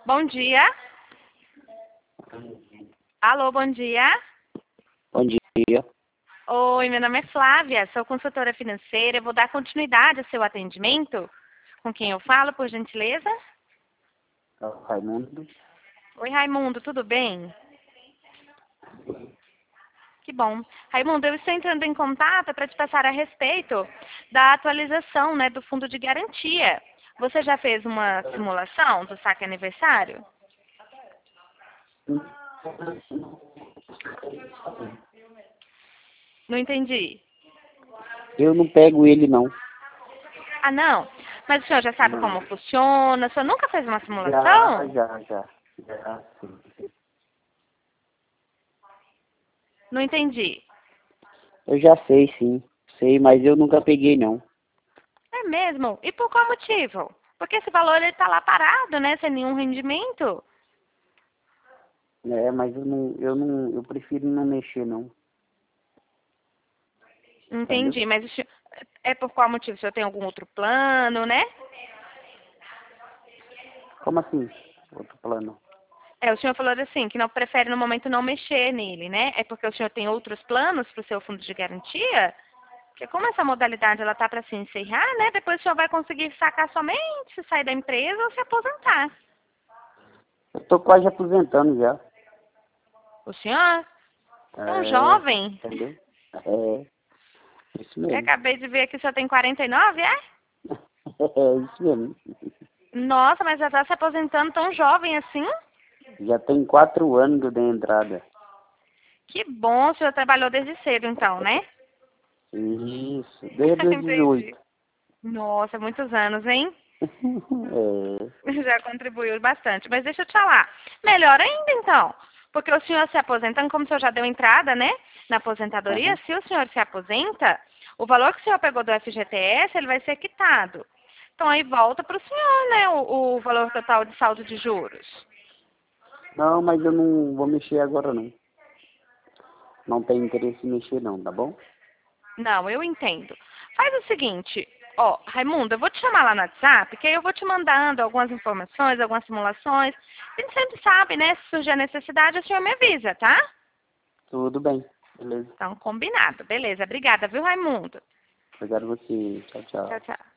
Bom dia. Alô, bom dia. Bom dia. Oi, meu nome é Flávia, sou consultora financeira. Eu vou dar continuidade ao seu atendimento. Com quem eu falo, por gentileza? É o Raimundo. Oi, Raimundo, tudo bem? Que bom. Raimundo, eu estou entrando em contato para te passar a respeito da atualização, né, do fundo de garantia. Você já fez uma simulação do saque aniversário? Não entendi. Eu não pego ele, não. Ah, não? Mas o senhor já sabe como Não. funciona? O senhor nunca fez uma Já, simulação? já, sim. Não entendi. Eu já sei, sim. Sei, mas eu nunca peguei, não. É mesmo? E por qual motivo? Porque esse valor ele está lá parado, né? Sem nenhum rendimento. É, mas eu prefiro não mexer, não. Entendeu? Entendi, mas o senhor, é por qual motivo? O senhor tem algum outro plano, né? Como assim? Outro plano? É, o senhor falou assim, que não prefere no momento não mexer nele, né? É porque o senhor tem outros planos para o seu fundo de garantia? Porque como essa modalidade ela tá para se encerrar, né? Depois o senhor vai conseguir sacar somente se sair da empresa ou se aposentar. Eu tô quase aposentando já. O senhor? Tão É, jovem. entendeu? É, isso Eu mesmo. acabei de ver que o senhor tem 49, é? É isso mesmo. Nossa, mas já está se aposentando tão jovem assim? Já tem 4 anos que eu dei entrada. Que bom, o senhor trabalhou desde cedo então, né? Isso, desde os Entendi. 18. Nossa, muitos anos, hein? É, Já contribuiu bastante. Mas deixa eu te falar. Melhor ainda, então. Porque o senhor se aposentando, como o senhor já deu entrada, né? Na aposentadoria, aham. se o senhor se aposenta, o valor que o senhor pegou do FGTS, ele vai ser quitado. Então aí volta para o senhor, né? O valor total de saldo de juros. Não, mas eu não vou mexer agora, não. Não tenho interesse em mexer, não, tá bom? Não, eu entendo. Faz o seguinte, ó, Raimundo, eu vou te chamar lá no WhatsApp, que aí eu vou te mandando algumas informações, algumas simulações. A gente sempre sabe, né? Se surgir a necessidade, o senhor me avisa, tá? Tudo bem, beleza. Então, combinado. Beleza. Obrigada, viu, Raimundo? Obrigado a você. Tchau, Tchau, tchau. tchau.